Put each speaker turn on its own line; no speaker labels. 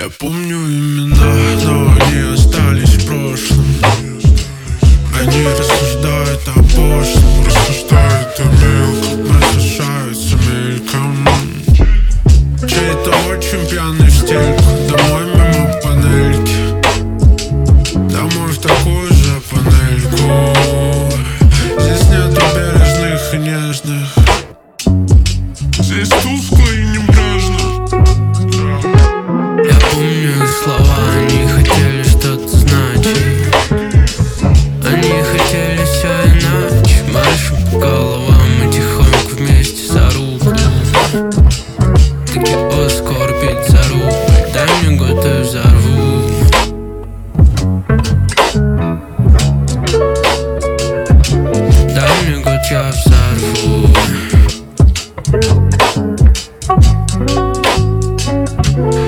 Я помню имена, но они остались в прошлом. Они рассуждают о пошлом, рассуждают о мелком, разрешаются мельком. Чей-то очень пьяный в стельку, домой мимо панельки, домой в такую же панельку. Здесь нету бережных и нежных, здесь тускло и небрежно.
Я помню их слова, они хотели что-то значить. Они хотели все иначе. Машем по головам и тихонько вместе за руку. Таки оскорбить за руку. Дай мне год и взорву. Дай мне год, я взорву.